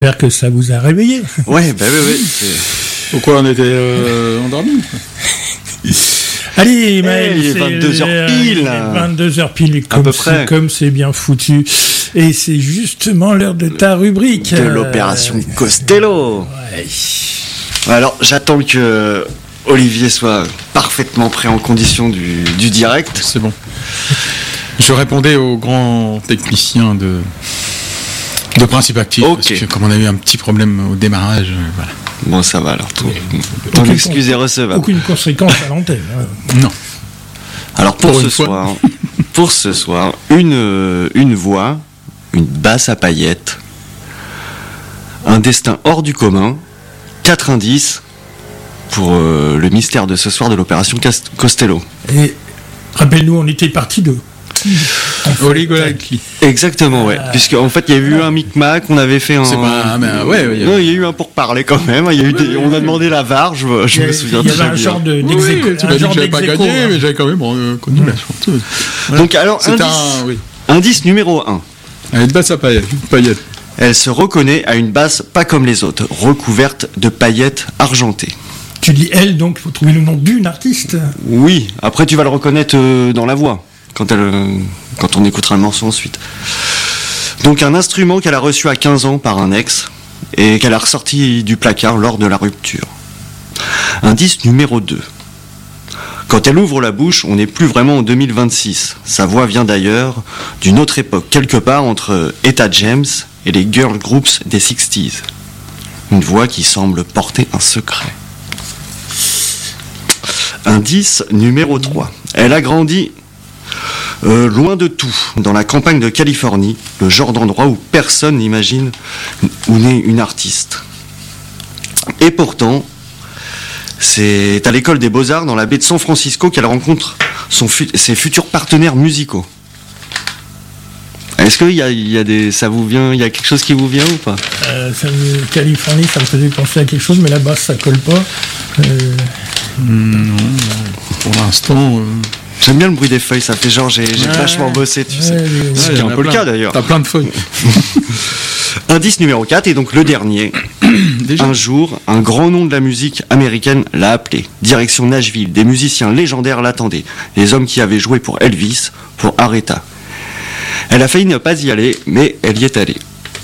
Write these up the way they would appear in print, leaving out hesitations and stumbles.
J'espère que ça vous a réveillé. Ouais, bah oui. Pourquoi on était endormis? Allez, Maël, il est 22h pile. 22h pile, à peu près. Comme c'est bien foutu. Et c'est justement l'heure de ta rubrique. De l'opération Costello. Ouais. Alors, j'attends que Olivier soit parfaitement prêt en condition du direct. C'est bon. Je répondais aux grands techniciens de Principe Actif. Ok. Parce que comme on a eu un petit problème au démarrage, voilà. Bon, ça va alors. Ton excuse est recevable. Aucune conséquence à l'antenne. Non. Alors pour ce soir, une voix, une basse à paillettes, un destin hors du commun, 4 indices pour le mystère de ce soir de l'opération Costello. Et rappelle-nous, on était parti de Oligolalki. Exactement, ouais. Puisque en fait, il y a eu un micmac, on avait fait un. C'est pas. Ouais. Non, il y a eu un pourparler quand même. On a demandé la VAR. Je me souviens très bien. Il y avait un genre d'exéco. Tu m'as dit que j'avais pas gagné, mais j'avais quand même connu la chanteuse. Voilà. Donc alors, indice numéro 1. Elle est de basse à paillettes. Elle se reconnaît à une basse pas comme les autres, recouverte de paillettes argentées. Tu dis elle, donc il faut trouver le nom d'une artiste. Oui, après tu vas le reconnaître dans la voix, quand on écoutera le morceau ensuite. Donc un instrument qu'elle a reçu à 15 ans par un ex, et qu'elle a ressorti du placard lors de la rupture. Indice numéro 2. Quand elle ouvre la bouche, on n'est plus vraiment en 2026. Sa voix vient d'ailleurs, d'une autre époque, quelque part entre Etta James et les girl groups des 60s. Une voix qui semble porter un secret. Indice numéro 3. Elle a grandi loin de tout, dans la campagne de Californie, le genre d'endroit où personne n'imagine où naît une artiste. Et pourtant, c'est à l'école des Beaux-Arts, dans la baie de San Francisco, qu'elle rencontre ses futurs partenaires musicaux. Est-ce qu'il y a ça vous vient, il y a quelque chose qui vous vient ou pas? Californie, ça me faisait penser à quelque chose, mais la basse, ça colle pas. Non, pour l'instant. J'aime bien le bruit des feuilles, ça fait genre j'ai vachement bossé, tu sais. C'est un peu le cas d'ailleurs. T'as plein de feuilles. Indice numéro 4, et donc le dernier. Déjà. Un jour, un grand nom de la musique américaine l'a appelé. Direction Nashville, des musiciens légendaires l'attendaient. Les hommes qui avaient joué pour Elvis, pour Aretha. Elle a failli ne pas y aller, mais elle y est allée.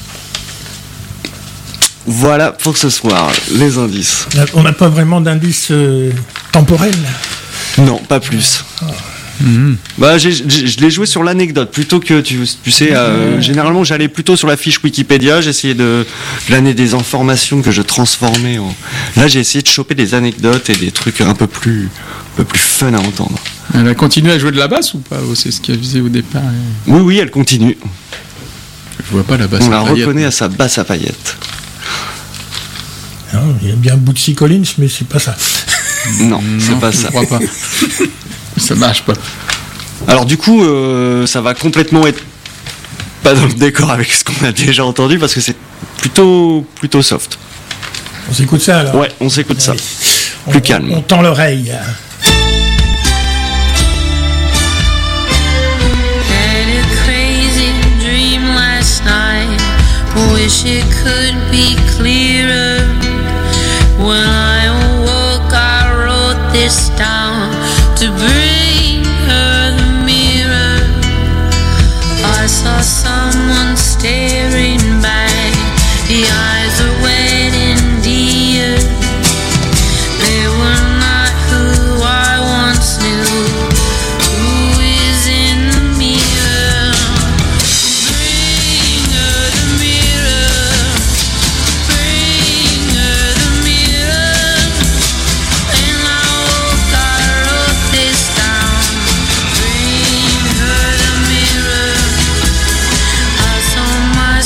Voilà pour ce soir, les indices. On n'a pas vraiment d'indice temporel. Non, pas plus. Bah, je l'ai joué sur l'anecdote plutôt que tu sais. Généralement, j'allais plutôt sur la fiche Wikipédia. J'essayais de glaner des informations que je transformais en. Là, j'ai essayé de choper des anecdotes et des trucs un peu plus fun à entendre. Elle a continué à jouer de la basse ou pas? C'est ce qu'elle faisait au départ. Oui, elle continue. Je vois pas la basse. On la reconnaît à sa basse à paillettes. Non, il y a bien Bootsy Collins, mais c'est pas ça. Non, c'est pas ça. Je crois pas. Ça marche pas. Alors du coup, ça va complètement être pas dans le décor avec ce qu'on a déjà entendu parce que c'est plutôt soft. On s'écoute ça alors? Ouais, on s'écoute ça. Allez. Plus calme. On tend l'oreille. Wish it could be clearer. When I awoke, I wrote this down to bring her the mirror. I saw someone staring back. The eyes are wet and dear. They were not who I once knew. Who is in the mirror? Bring her the mirror. Bring her the mirror. And I woke, I wrote this down. Bring her the mirror. I saw my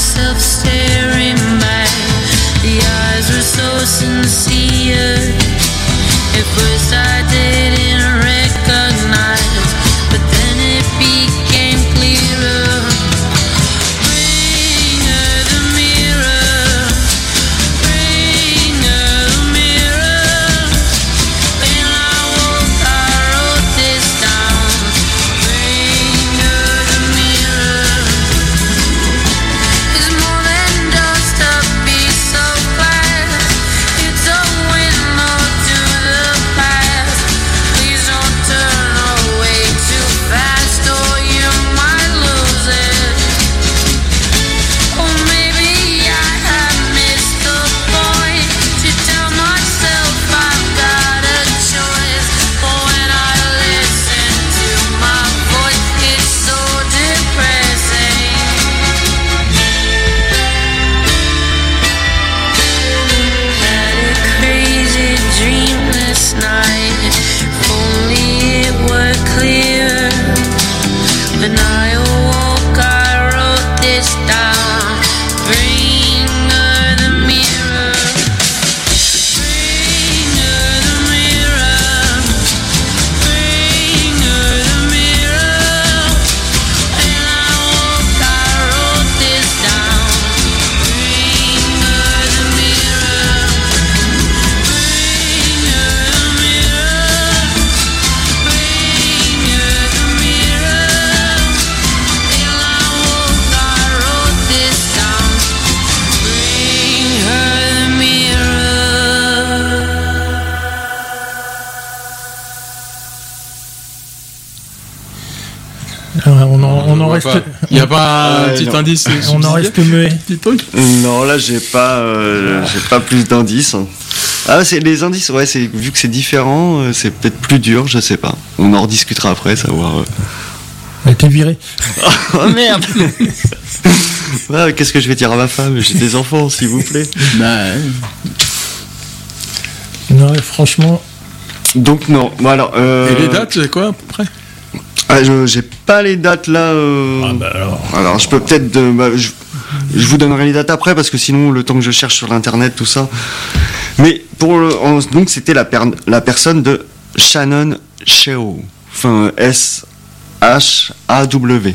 reste, Il n'y a pas un petit non. indice on en reste muet. petit truc. Non, là, j'ai pas plus d'indices. Ah, c'est les indices, ouais, vu que c'est différent, c'est peut-être plus dur, je sais pas. On en rediscutera après, savoir. Elle était virée. Oh merde. Ouais, qu'est-ce que je vais dire à ma femme? J'ai des enfants, s'il vous plaît. Non, franchement, Donc non, bon, alors. Et les dates, c'est quoi à peu près? J'ai pas les dates là. Alors, je peux peut-être. Je vous donnerai les dates après parce que sinon, le temps que je cherche sur l'internet, tout ça. Mais donc, c'était la personne de Shannon Shaw. Enfin, S-H-A-W.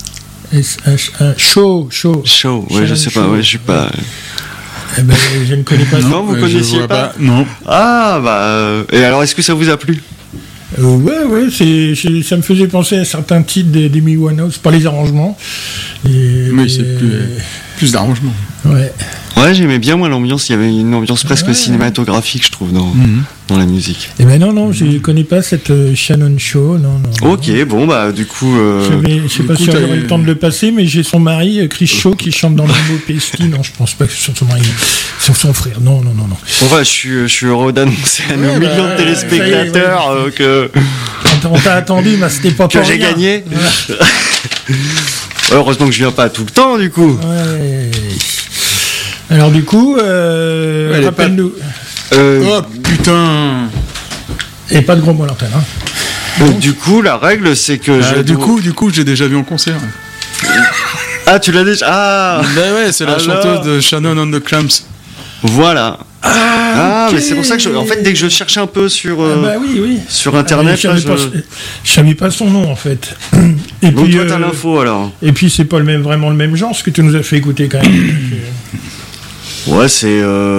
SHA, Shaw. Shaw, ouais, je sais pas, ouais, je suis pas. Eh ben, je ne connais pas. Non, vous je connaissiez vois pas? Non. Ah, et alors, est-ce que ça vous a plu? Ouais, ça me faisait penser à certains titres d'Amy Winehouse, pas les arrangements. Oui, c'est plus d'arrangement. Ouais. Ouais, j'aimais bien moi l'ambiance, il y avait une ambiance presque cinématographique, je trouve, dans la musique. Eh ben non, je ne connais pas cette Shannon Shaw, non. Ok, bon, bah, du coup. Je sais pas si j'aurai le temps de le passer, mais j'ai son mari, Chris Shaw, qui chante dans Limbo Pesky. Non, je pense pas que ce soit son mari, sur son frère. Non. Enfin, je suis heureux d'annoncer à nos millions de téléspectateurs que On t'a attendu, mais c'était pas pour j'ai rien. gagné. Voilà. Heureusement que je viens pas tout le temps, du coup. Ouais. Alors du coup, rappelle-nous. Oh putain. Et pas de gros mots à l'antenne, hein. Du coup, la règle, c'est que Du coup, j'ai déjà vu en concert. Ah, tu l'as déjà. Ah, Ben ouais, c'est la Alors chanteuse de Shannon on the Clams. voilà. Ah, ok. mais c'est pour ça que en fait, dès que je cherchais un peu sur Bah oui. sur internet, je là, savais pas son nom en fait. Et donc puis, toi, t'as l'info alors. et puis c'est pas vraiment le même genre, ce que tu nous as fait écouter quand même. Ouais, c'est.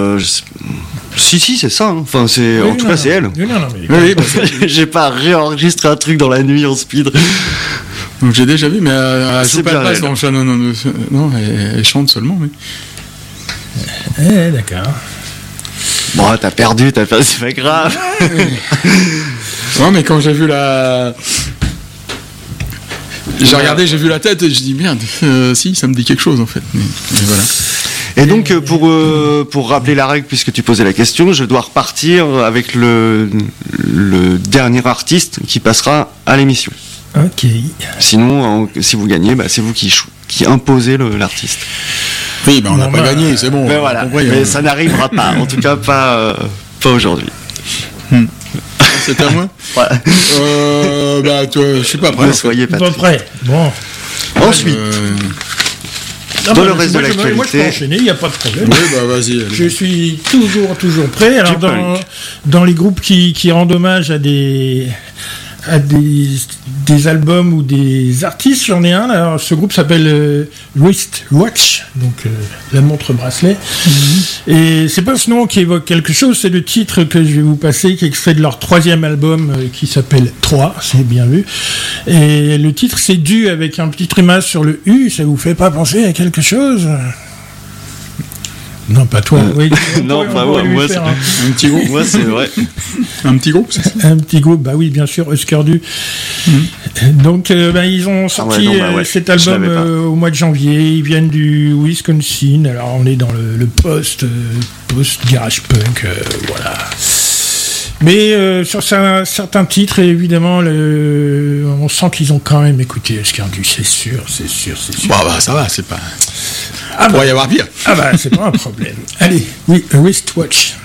Si, c'est ça. Hein. Enfin, c'est. Oui, En tout non, cas, c'est elle. non, mais Oui, bah, J'ai pas réenregistré un truc dans la nuit en speed. donc j'ai déjà vu, mais elle C'est joue pas bien de basse elle. dans Shannon on the... Non, elle chante seulement, mais... d'accord. Bon, t'as perdu, c'est pas grave. Non, mais quand j'ai vu la... J'ai regardé, j'ai vu la tête et je dis merde, si, ça me dit quelque chose en fait. Mais voilà. Et donc, pour rappeler la règle, puisque tu posais la question, je dois repartir avec le dernier artiste qui passera à l'émission. Ok. Sinon, si vous gagnez, bah, c'est vous qui imposez l'artiste. Oui, ben on n'a Bon, pas bah, gagné, c'est bon. Mais on a voilà, compris, mais hein. ça n'arrivera pas. En tout cas, pas aujourd'hui. C'est à moi. Ouais. Bah, toi, je suis pas prêt. Ne soyez pas Pas tristes. prêt. Bon. Ensuite, Ah, Dans bah, le reste de moi, je peux l'actualité. enchaîner, il n'y a pas de problème. Oui, bah vas-y. allez. Je suis toujours prêt. Alors dans les groupes qui rendent hommage à des albums ou des artistes, j'en ai un. Alors ce groupe s'appelle Wristwatch, donc la montre bracelet. Et c'est pas ce nom qui évoque quelque chose, c'est le titre que je vais vous passer, qui est extrait de leur 3e album qui s'appelle 3, c'est bien vu. Et le titre c'est dû avec un petit trémas sur le U, ça vous fait pas penser à quelque chose? Non, pas toi. Oui, non, on pas pourrait lui moi, faire Un petit groupe. moi c'est vrai. Un petit groupe, c'est ça. un petit groupe, bah oui, bien sûr, Husker Du. Donc, ils ont sorti cet je album l'avais pas. au mois de janvier. Ils viennent du Wisconsin. Alors, on est dans le post-garage punk, voilà. Mais sur certains titres, évidemment, on sent qu'ils ont quand même écouté Husker Du, c'est sûr. Bon, bah ça va, c'est pas. Ah Pourrait y avoir pire. Ah bah, c'est pas un problème. Allez, oui, Wristwatch.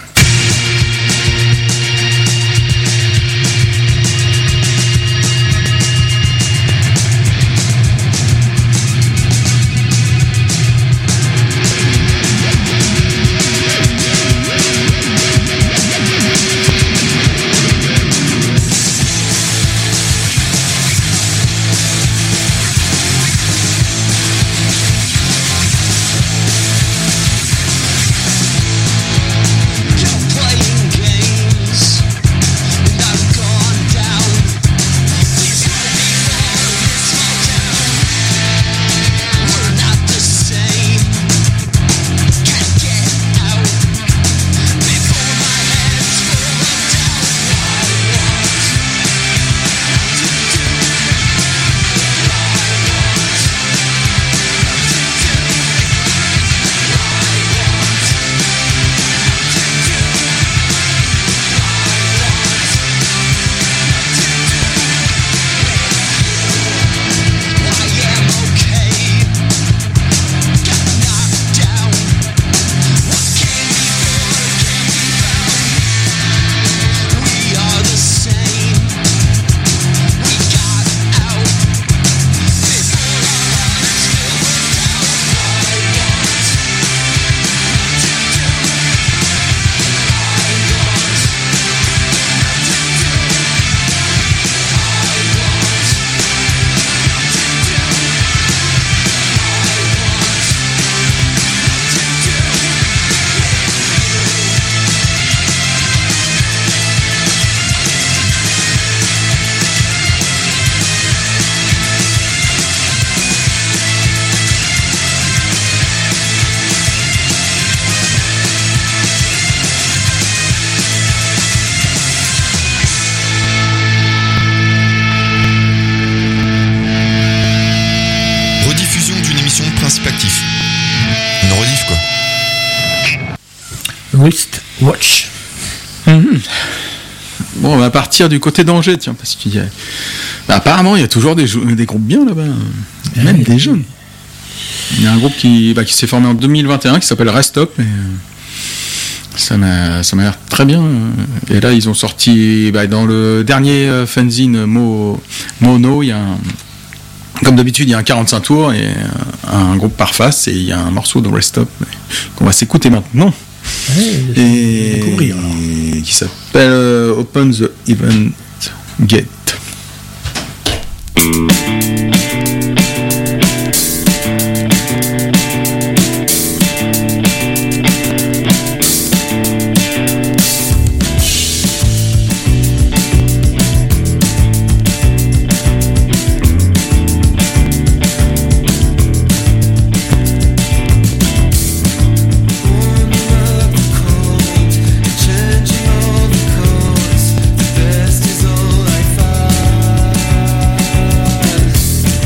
Thank Wristwatch. Bon, on va partir du côté d'Angers, tiens, parce qu'il y a... apparemment, il y a toujours des groupes bien là-bas, même des jeunes. Il y a un groupe qui s'est formé en 2021 qui s'appelle Rest Up, et ça m'a l'air très bien. Et là, ils ont sorti, dans le dernier fanzine Mono, il y a comme d'habitude, il y a un 45 tours et un groupe par face, et il y a un morceau de Rest Up qu'on va s'écouter maintenant. Et découvrir, qui s'appelle Open the Event Gate. Best is all I find.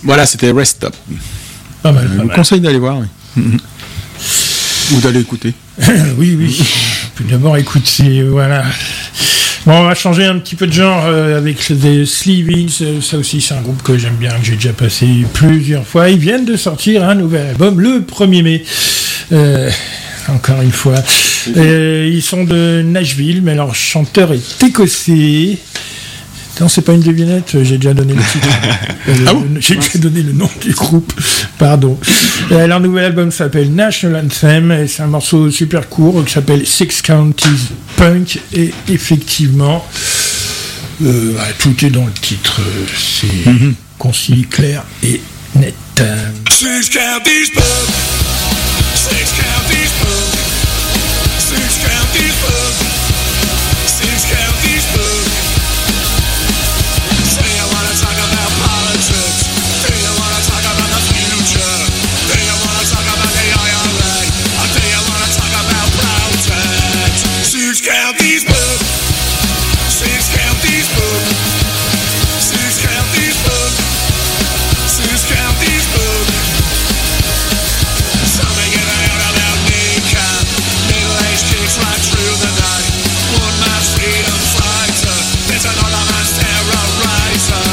Voilà, c'était Rest Stop. Pas mal, Je pas vous mal. conseille d'aller voir, oui. Ou d'aller écouter. Oui. Puis d'abord, écoutez, voilà. Bon, on va changer un petit peu de genre avec des Sleevings. Ça aussi, c'est un groupe que j'aime bien, que j'ai déjà passé plusieurs fois. Ils viennent de sortir un nouvel album le 1er mai. Encore une fois. Ils sont de Nashville, mais leur chanteur est écossais. Non, c'est pas une devinette, j'ai déjà donné le titre. Ah bon J'ai déjà donné le nom du groupe, pardon. Leur nouvel album s'appelle National Anthem, et c'est un morceau super court qui s'appelle Six Counties Punk, et effectivement, tout est dans le titre, c'est concis, clair et net. Six counties punk. Six counties punk. Six counties punk. Six counties punk. Do you wanna talk about politics? Do you wanna talk about the future? Do you wanna talk about the IRA? Or do you wanna talk about protest? Six counties punk. Six counties punk. Six counties punk. Six counties punk. Something in the air about kneecap. Middle-aged kids right through the night. One man's freedom fighter. There's another man's terrorizer.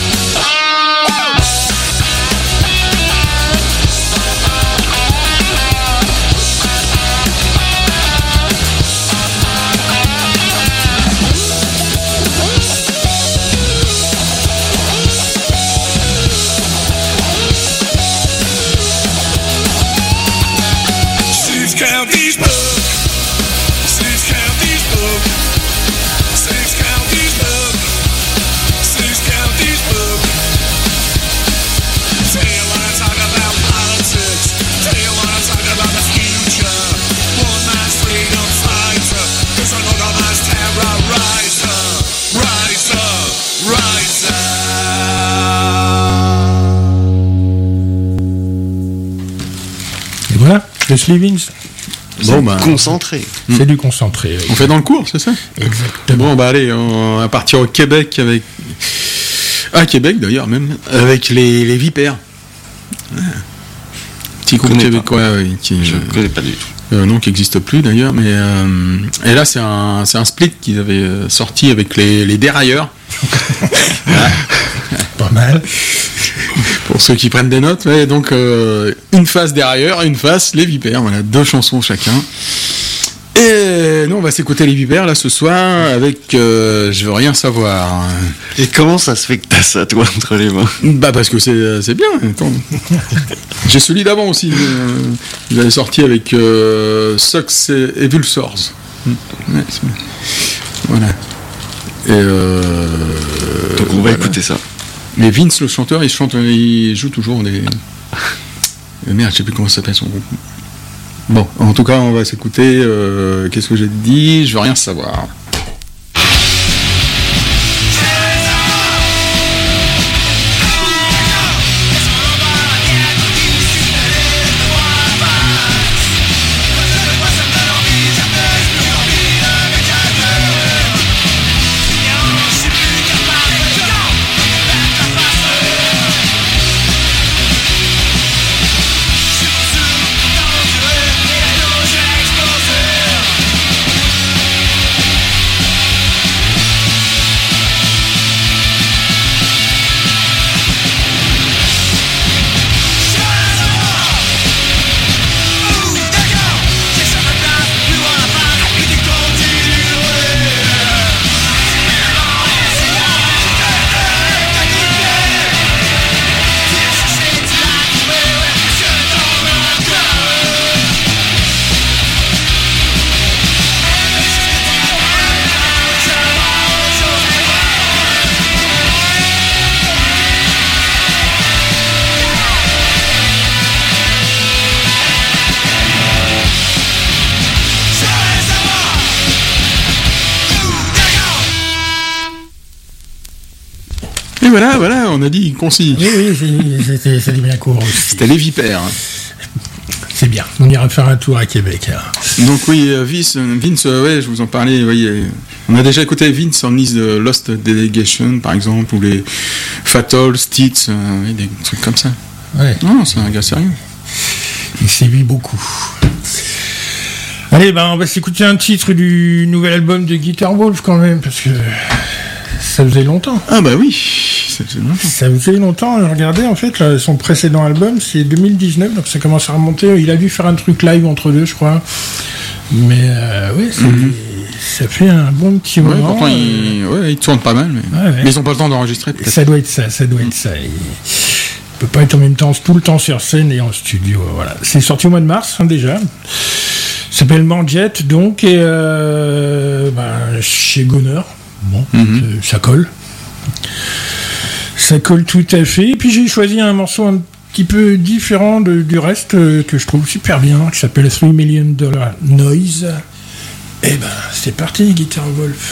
Six counties punk. Six counties punk. Six counties punk. Six counties punk. Do you wanna talk about politics? Do you wanna talk about the future? One man's freedom fighter. There's another man's terrorizer. Riser. Et voilà, les Sleevings, Bon, bah, Concentré. c'est du concentré. Oui. on fait dans le cours, c'est ça? Exactement. Bon, bah allez, on va partir au Québec avec... À Québec, d'ailleurs, même, avec les Vipères. Ouais. Petit groupe connais québécois, oui, qui... Je ne connais pas du tout. Non, qui n'existe plus d'ailleurs, mais et là c'est un split qu'ils avaient sorti avec les dérailleurs. Pas mal. Pour ceux qui prennent des notes, ouais, donc une face dérailleurs, une face les Vipères, voilà, 2 chansons chacun. Et nous on va s'écouter les Vipères là ce soir avec Je veux rien savoir. Et comment ça se fait que t'as ça, toi, entre les mains? Bah parce que c'est bien. Attends. J'ai celui d'avant aussi. Ils avaient sorti avec Sucks et Vulsors. Ouais, c'est bien. Voilà. Et Donc on va voilà. écouter ça. Mais Vince, le chanteur, il joue toujours des. Merde, je sais plus comment ça s'appelle son groupe. Bon, en tout cas, on va s'écouter. Qu'est-ce que j'ai dit? Je veux rien savoir. Et voilà, on a dit concis. Oui, c'était bien court aussi. C'était les Vipères. Hein. C'est bien. On ira faire un tour à Québec. Alors. Donc oui, Vince, ouais, je vous en parlais. Oui, on a déjà écouté Vince en liste de Lost Delegation, par exemple, ou les Fatal, Stitz, des trucs comme ça. Ouais. Non, c'est un gars sérieux. Il sévit beaucoup. Allez, on va s'écouter un titre du nouvel album de Guitar Wolf quand même, parce que ça faisait longtemps. Ah bah oui, ça faisait longtemps. Ça faisait longtemps. Regardez, en fait, là, son précédent album, c'est 2019, donc ça commence à remonter. Il a dû faire un truc live entre deux, je crois. Mais ouais, ça fait un bon petit Ouais, moment. pourtant, il tourne pas mal, mais, ouais. mais ils ont pas le temps d'enregistrer, peut-être. Ça doit être ça, ça doit être ça. Il peut pas être en même temps, tout le temps sur scène et en studio. Voilà. C'est sorti au mois de mars, déjà. Ça s'appelle Manjet, donc, et chez Goner. Bon, ça colle. Ça colle tout à fait. Et puis j'ai choisi un morceau un petit peu différent du reste, que je trouve super bien, qui s'appelle $3 Million Noise. Et c'est parti, Guitar Wolf.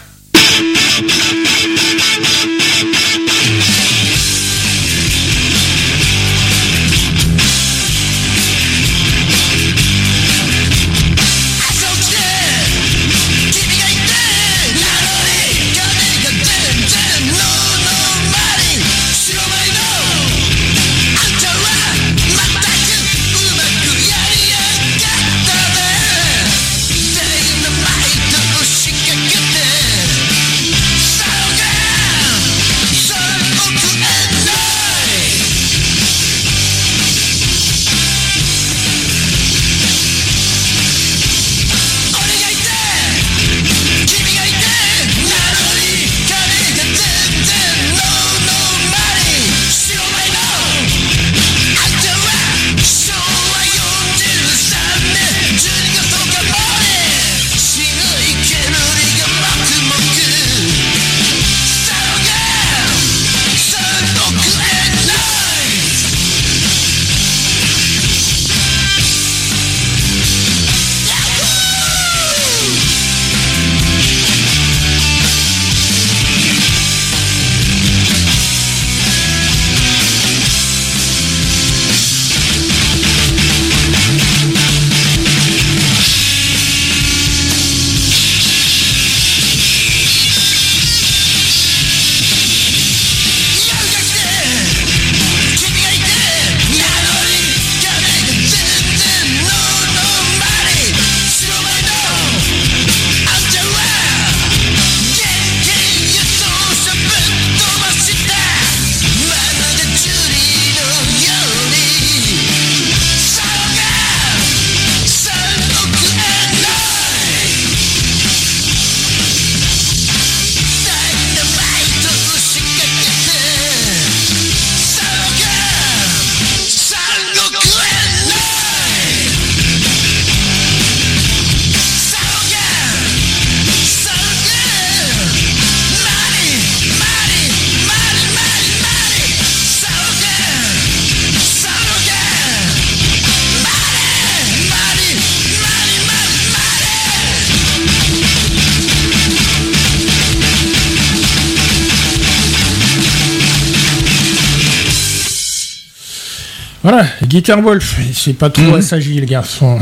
Voilà, Guitar Wolf, c'est pas trop assagi le garçon.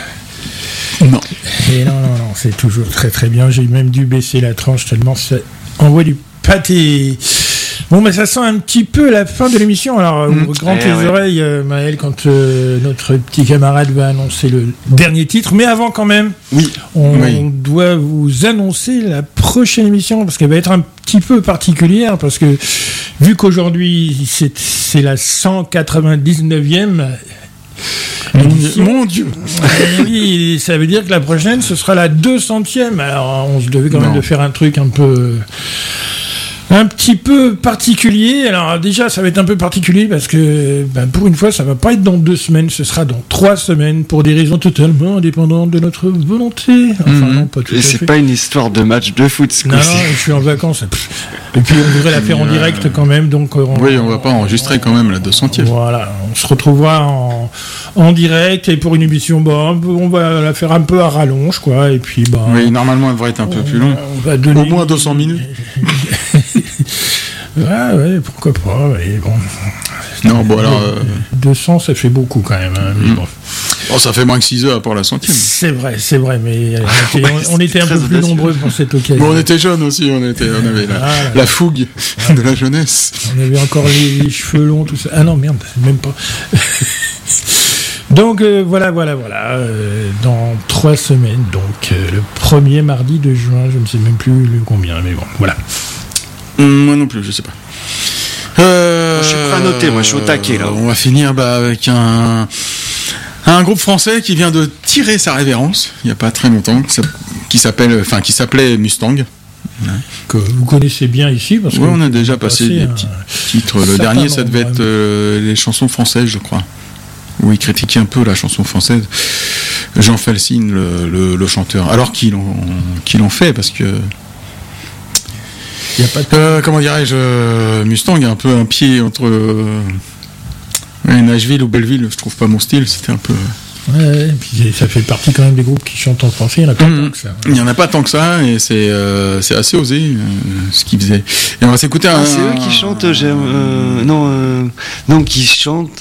Non. Et non, c'est toujours très très bien. J'ai même dû baisser la tranche tellement ça envoie du pâté. Bon, ça sent un petit peu la fin de l'émission. Alors, grand tes oreilles, Maël, quand notre petit camarade va annoncer le dernier titre. Mais avant, quand même, on doit vous annoncer la prochaine émission, parce qu'elle va être un petit peu particulière, parce que vu qu'aujourd'hui, c'est la 199e émission. Mon Dieu. Oui, ça veut dire que la prochaine, ce sera la 200e. Alors, on se devait quand même de faire un truc un petit peu particulier. Alors déjà, ça va être un peu particulier parce que pour une fois, ça va pas être dans 2 semaines, ce sera dans 3 semaines pour des raisons totalement indépendantes de notre volonté. Enfin, non, pas tout Et à c'est fait. pas une histoire de match de foot, ce Non, coup-ci. je suis en vacances. Et puis on voudrait la faire en direct quand même, donc on va pas enregistrer quand même la 200e. Voilà, on se retrouvera en direct et pour une émission, on va la faire un peu à rallonge, quoi. Et puis oui, normalement elle devrait être un peu plus longue. On va donner au moins 200 minutes. ouais, pourquoi pas. Mais bon. Non, bon alors. 200, ça fait beaucoup quand même. Hein, mais bon. Oh, ça fait moins que 6 heures pour la 100e. C'est vrai, mais on était un très peu plus audacieux. nombreux pour cette occasion. Bon, on était jeunes aussi, on avait la fougue de la jeunesse. On avait encore les cheveux longs, tout ça. Ah non, merde, même pas. Donc voilà. Dans 3 semaines, donc le 1er mardi de juin, je ne sais même plus le combien, mais bon, voilà. Moi non plus, je sais pas. Je suis prêt à noter, moi je suis au taquet là. On va finir avec un groupe français qui vient de tirer sa révérence il n'y a pas très longtemps, qui s'appelait Mustang. Que vous connaissez bien ici, parce que Oui, on a déjà passé des petits titres. Le certain dernier, ça nombre, devait être les chansons françaises, je crois. Où il critiquait un peu la chanson française. Jean Felsine, le chanteur. Alors qu'il en fait, parce que... il n'y a pas de... comment dirais-je, Mustang a un peu un pied entre Nashville ou Belleville, je trouve pas mon style, c'était un peu... Ouais, et puis ça fait partie quand même des groupes qui chantent en français, il n'y en a pas tant que ça. Il n'y en a pas tant que ça, et c'est assez osé ce qu'ils faisaient. Et on va s'écouter un... C'est eux qui chantent, non, qui chantent...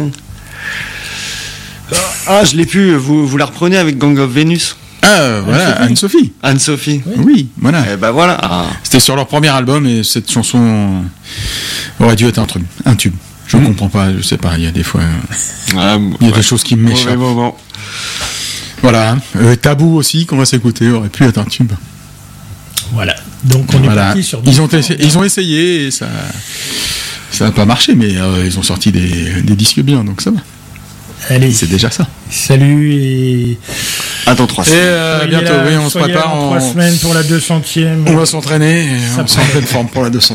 Ah, je l'ai pu, vous la reprenez avec Gang of Venus. Ah, voilà, Anne-Sophie. Anne-Sophie. Oui, voilà. Eh ben voilà. Ah. C'était sur leur premier album, et cette chanson aurait dû être un tube. Je comprends pas, je sais pas, il y a des fois... il y a des choses qui m'échappent. Voilà. Tabou aussi, qu'on va s'écouter, aurait pu être un tube. Voilà. Donc on est parti sur... Ils ont essayé, et ça n'a pas marché, mais ils ont sorti des disques bien, donc ça va. Allez, C'est déjà ça. salut et... Attends, 3 semaines. Et bientôt, oui, on se prépare. en 3 semaines pour la 200e. On va s'entraîner, et on sera en pleine forme pour la 200.